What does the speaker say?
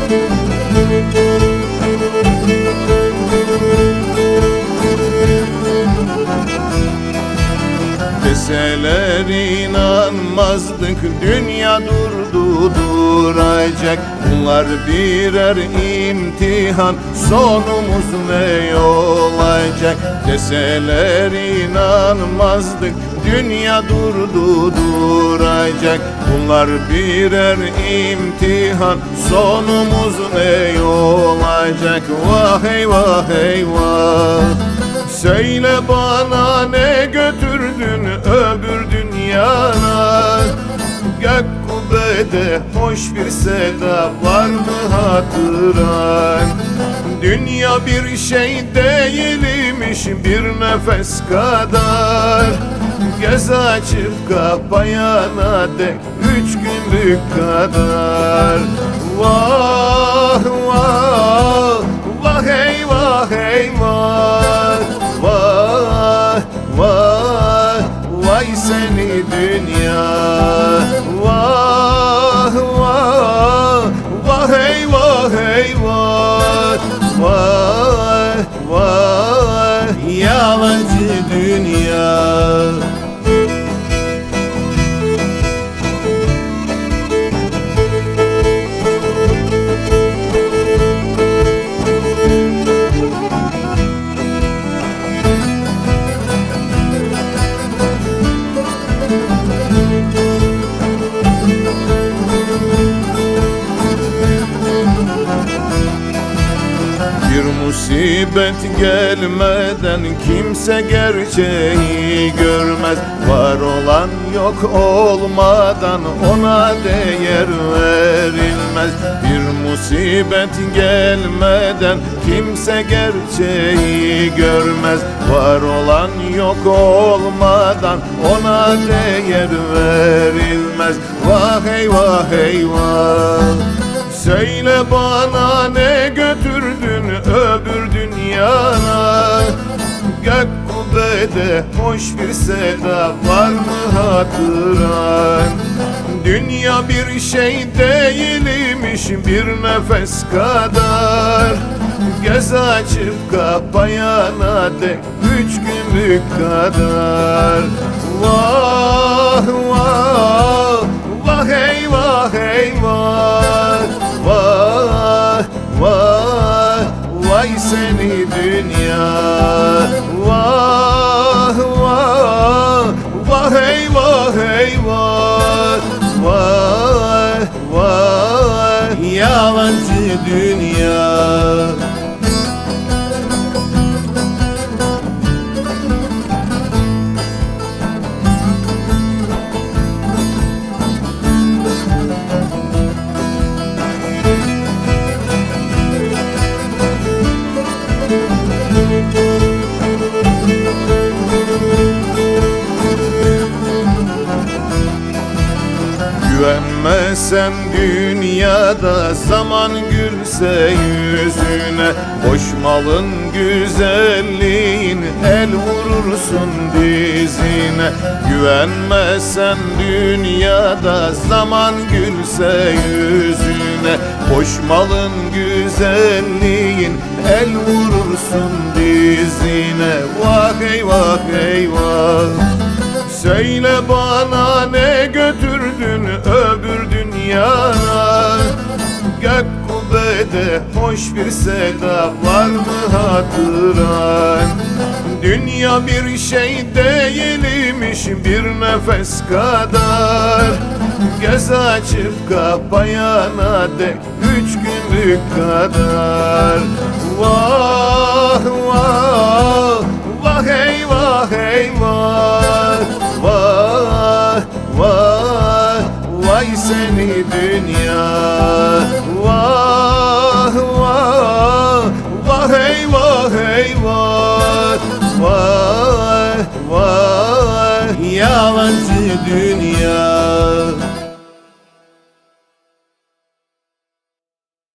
Deseler inanmazdık, dünya durdu duracak. Bunlar birer imtihan, sonumuz ne olacak? Deseler inanmazdık, dünya durdu duracak. Bunlar birer imtihan, sonumuz ne olacak? Vah eyvah eyvah. Söyle bana, ne götürdün öbür dünyana? Gök kubbede hoş bir seda var mı hatıran? Dünya bir şey değilmiş, bir nefes kadar. Göz açıp kapayana dek 3 günlük kadar. Vah vah vah eyvah eyvah. Vah vah vay seni dünya. Vah vah vah eyvah eyvah. Vah vah yalancı dünya. Bir musibet gelmeden kimse gerçeği görmez. Var olan yok olmadan ona değer verilmez. Bir musibet gelmeden kimse gerçeği görmez. Var olan yok olmadan ona değer verilmez. Vah eyvah eyvah. Söyle bana, ne götürdün öbür dünyana? Gök kubbede hoş bir seda var mı hatıran? Dünya bir şey değilmiş, bir nefes kadar. Göz açıp kapayana dek 3 günlük kadar. Vah vah vah eyvah eyvah. Vah vah vay seni dünya. Vah vah vah eyvah eyvah. Vah vah yalancı dünya. Güvenmesen dünyada zaman gülse yüzüne. Boş malın güzelliğin el vurursun dizine. Güvenmesen dünyada zaman gülse yüzüne. Boş malın güzelliğin el vurursun dizine. Vah eyvah eyvah. Söyle bana, ne götürdün öbür dünyana? Gök kubbede hoş bir seda var mı hatıran? Dünya bir şey değilmiş, bir nefes kadar. Göz açıp kapayana dek 3 günlük kadar. Vah vah vah eyvah eyvah. Vah vah vay seni dünya. Vah vah vah eyvah eyvah. Vah vah yalancı dünya.